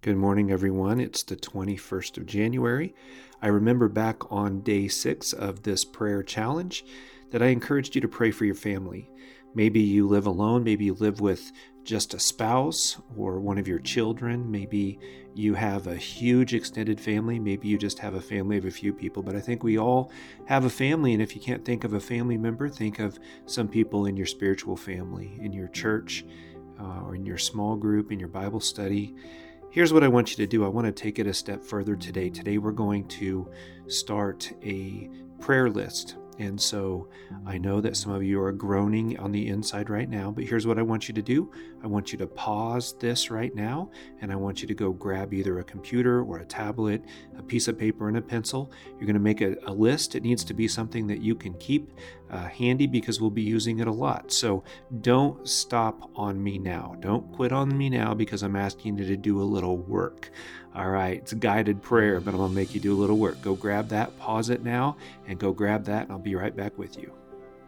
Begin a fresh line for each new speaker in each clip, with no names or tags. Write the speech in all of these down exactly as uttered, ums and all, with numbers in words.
Good morning, everyone. It's the twenty-first of January. I remember back on day six of this prayer challenge that I encouraged you to pray for your family. Maybe you live alone. Maybe you live with just a spouse or one of your children. Maybe you have a huge extended family. Maybe you just have a family of a few people. But I think we all have a family. And if you can't think of a family member, think of some people in your spiritual family, in your church, uh, or in your small group, in your Bible study. Here's what I want you to do. I want to take it a step further today. Today we're going to start a prayer list. And so I know that some of you are groaning on the inside right now, but here's what I want you to do. I want you to pause this right now, and I want you to go grab either a computer or a tablet, a piece of paper and a pencil. You're going to make a, a list. It needs to be something that you can keep uh, handy because we'll be using it a lot. So don't stop on me now. Don't quit on me now because I'm asking you to do a little work. All right, it's a guided prayer, but I'm going to make you do a little work. Go grab that, pause it now, and go grab that, and I'll be right back with you.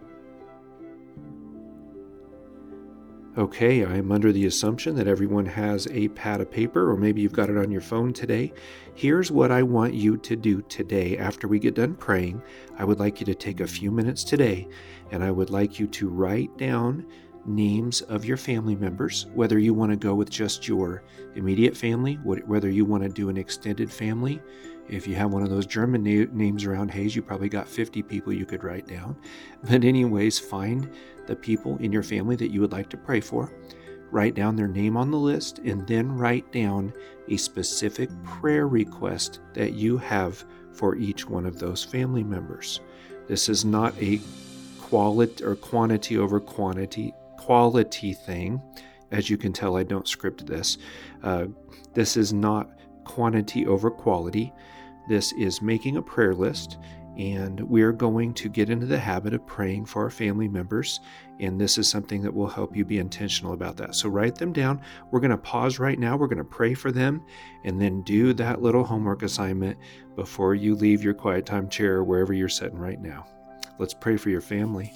Okay, I'm under the assumption that everyone has a pad of paper, or maybe you've got it on your phone today. Here's what I want you to do today. After we get done praying, I would like you to take a few minutes today, and I would like you to write down names of your family members, whether you want to go with just your immediate family, whether you want to do an extended family. If you have one of those German na- names around Hayes, you probably got fifty people you could write down. But anyways, find the people in your family that you would like to pray for. Write down their name on the list, and then write down a specific prayer request that you have for each one of those family members. This is not a quality or quantity over quantity quality thing. As you can tell, I don't script this. Uh, this is not quantity over quality. This is making a prayer list, and we're going to get into the habit of praying for our family members, and this is something that will help you be intentional about that. So write them down. We're going to pause right now. We're going to pray for them, and then do that little homework assignment before you leave your quiet time chair or wherever you're sitting right now. Let's pray for your family.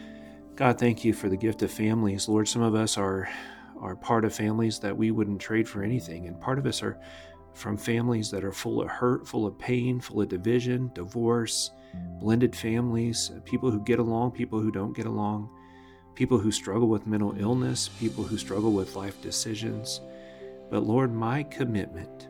God, thank you for the gift of families. Lord, some of us are, are part of families that we wouldn't trade for anything, and part of us are from families that are full of hurt, full of pain, full of division, divorce, blended families, people who get along, people who don't get along, people who struggle with mental illness, people who struggle with life decisions. But Lord, my commitment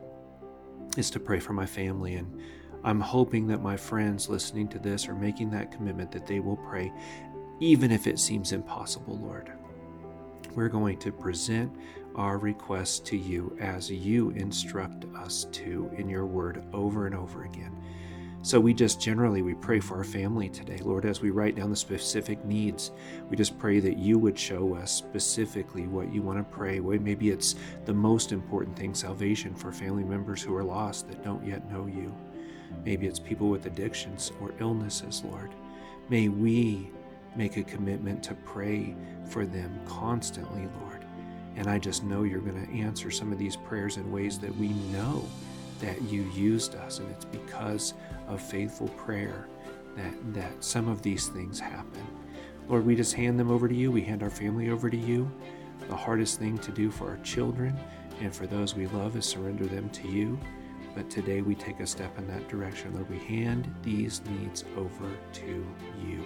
is to pray for my family, and I'm hoping that my friends listening to this are making that commitment that they will pray, even if it seems impossible, Lord. We're going to present our requests to you as you instruct us to in your word over and over again. So we just generally, we pray for our family today. Lord, as we write down the specific needs, we just pray that you would show us specifically what you want to pray. Maybe it's the most important thing, salvation for family members who are lost that don't yet know you. Maybe it's people with addictions or illnesses, Lord. May we make a commitment to pray for them constantly, Lord. And I just know you're going to answer some of these prayers in ways that we know that you used us, and it's because of faithful prayer that, that some of these things happen. Lord, we just hand them over to you. We hand our family over to you. The hardest thing to do for our children and for those we love is surrender them to you. But today we take a step in that direction. Lord, we hand these needs over to you.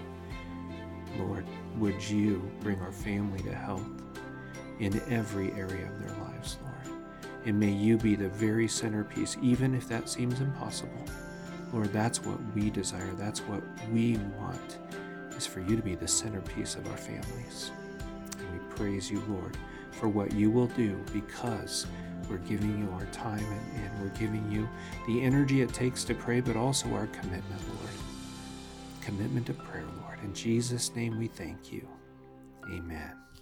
Lord, would you bring our family to health in every area of their lives, Lord? And may you be the very centerpiece, even if that seems impossible. Lord, that's what we desire. That's what we want, is for you to be the centerpiece of our families. And we praise you, Lord, for what you will do, because we're giving you our time and, and we're giving you the energy it takes to pray, but also our commitment, Lord. Commitment to prayer, Lord. In Jesus' name we thank you. Amen.